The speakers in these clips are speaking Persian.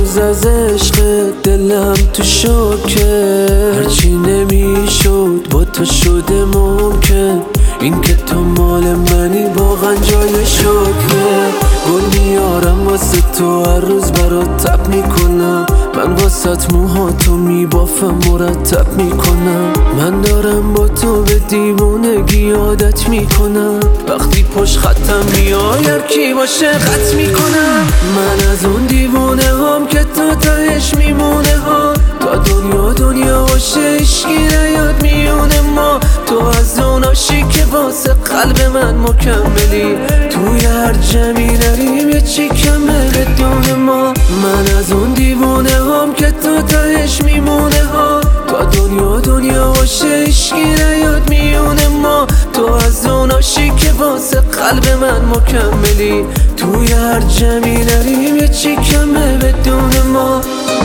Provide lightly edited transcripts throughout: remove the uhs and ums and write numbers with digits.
هنوز از عشق دلم تو شوکه، هرچی نمیشد با تو شده ممکن. این که تو مال منی واقعا جای شکره. گل میارم واسه تو هر روز برات تب میکنم، من واسط موهاتو میبافم مرتب میکنم. من دارم با تو به دیوونگی عادت میکنم، وقتی پشت خطم میای هر کی باشه خط میکنم. من از اون دیوونه هم که تا تهش میمونه ها، تا دنیا باشه عشقی نیاد میونه ما. تو از اون عاشقی که واسه قلب من مکملی، توی هر جمعی نریم یه چی کمه بدون ما. من از اون دیوونه هم که تا تهش میمونه ها، تا دنیا باشه عشقی نیاد میونه ما. تو از اون عاشقی که واسه قلب من مکملی، توی هر جمعی نریم یه چی کمه بدون ما.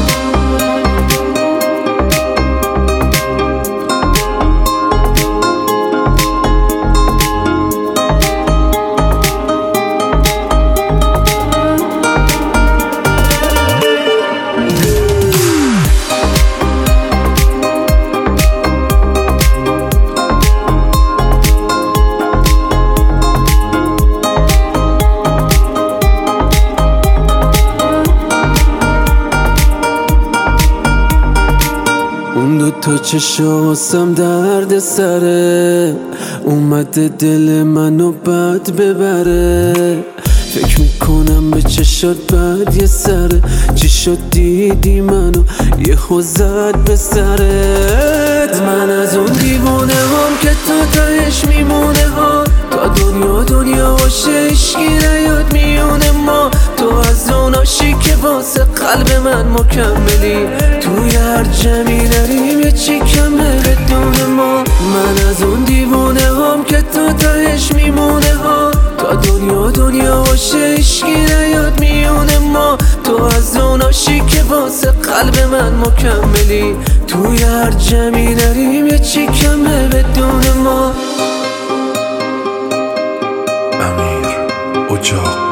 اون دوتا چشم واسم درد سره، اومده دل منو بد ببره. فکر میکنم به چشات بد یه سره، چی شد دیدی منو یه زد به سرت. من از اون دیوونه هم که تا تهش میمونه ها، تا دنیا باشه عشقی نیاد میونه ما. تو از اون عاشقی که واسه قلب من مکملی، توی هر جمعی نریم یه چی کمه بدون ما. من از اون دیوونه هم که تا تهش میمونه ها، تا دنیا باشه عشقی نیاد میونه ما. تو از اون عاشقی که واسه قلب من مکملی، توی هر جمعی نریم یه چی کمه بدون ما. امیر اجاق